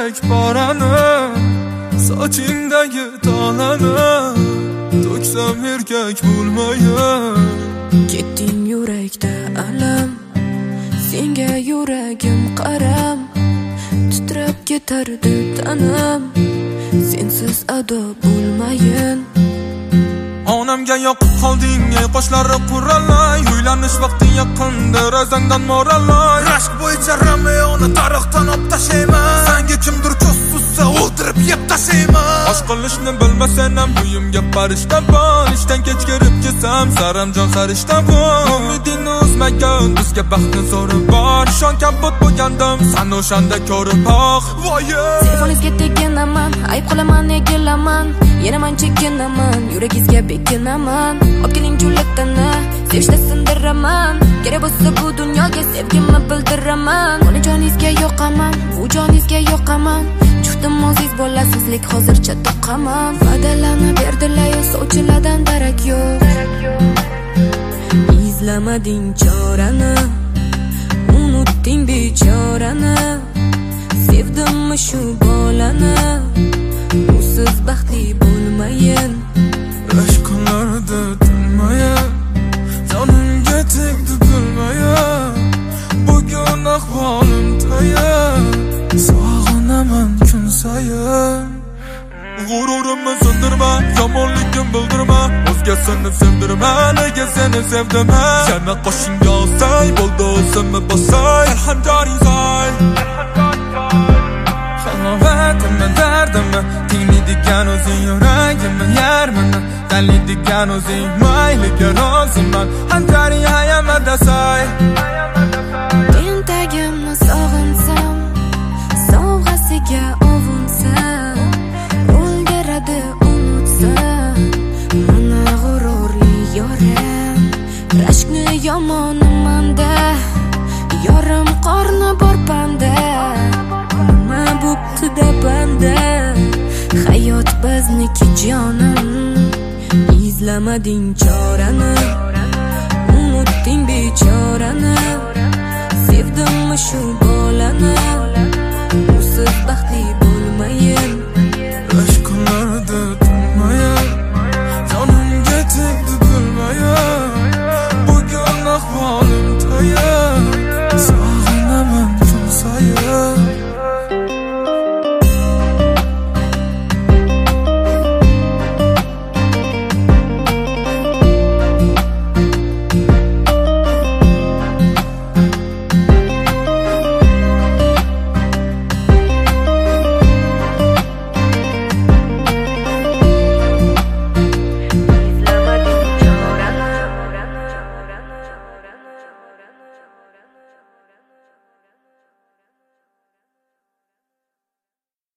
yurak porani, sochingdagi tolani to'ksam erkak bo'lmayin. Ketding yurakda alam, senga yuragim qaram, titrab ketardi tanam, sensiz ado bo'lmayin. Onamga yoqib qolding, ey qoshlari qurallay, uylanish vaqti yaqindir, razangdan morallay. Rashk bo'yicha Romeoni tarixdan olib tashlayman, senga kimdir ko'z suzsa o'ldirib yeb tashlayman. Osh qilishni bilmasam ham uyimga farishta bor, ishdan kech kirib kelsam saramjon sarishta bor. Umidingni uzmagan bizga baxtni zo'ri bor, ishon kabut bo'lgandim san o'shanda ko'rib oq. Telefoningizga teginaman, ayb qilaman, egilaman, yana men chekinaman, yuragingizga bekinaman. Olib keling julatani, sevishda sindiraman, kerak bo'lsa bu dunyoga sevgimni bildiraman. Buni joningizga yoqaman, bu joningizga yoqaman, juftim o'zingiz bo'lasizlik hozircha to'qaman. Va'dalarni berdilar-yu, sovchilardan darak yo'q. Izlamading chorani, unutding bechorani, sevdimmi shu bolani, usiz baxtli bo'lmayin. Rashk kunlarida tinmayin, jonimga tegdi bilmayin, bugun ahvolim tayin, sog'inaman kun sayin. G'ururimni sindirma, yomonligim bildirma, o'zgasini sevdirma, nega seni sevdim ha? Yana qo'shingga olsay, bo'ldi o'zimni bosay, alhamdoring soy. Halovatimni dardimni tinglaydigan o'zing, yuragimni yarmini tanlaydigan o'zing, mayliga roziman, hamdoring hayamada soy. Tentagimni sog'insam, sovg'asiga ovunsam, o'ldiradi unutsam, mana g'ururli yorim. Rashkni yomonimanda, yorim qorni bor panda, nima bo'pti-da banda, hayot bizniki jonim. Izlamading chorani, unutding bechorani, sevdimmi shu bolani,